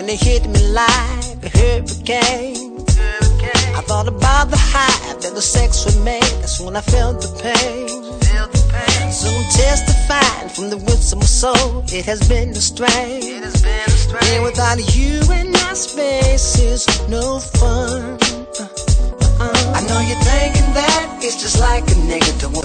when it hit me like a hurricane. I thought about the high that the sex would make. That's when I felt the pain. So I'm testifying from the roots of my soul. It has been a strain. And without you in my space is no fun. I know you're thinking that it's just like a nigga to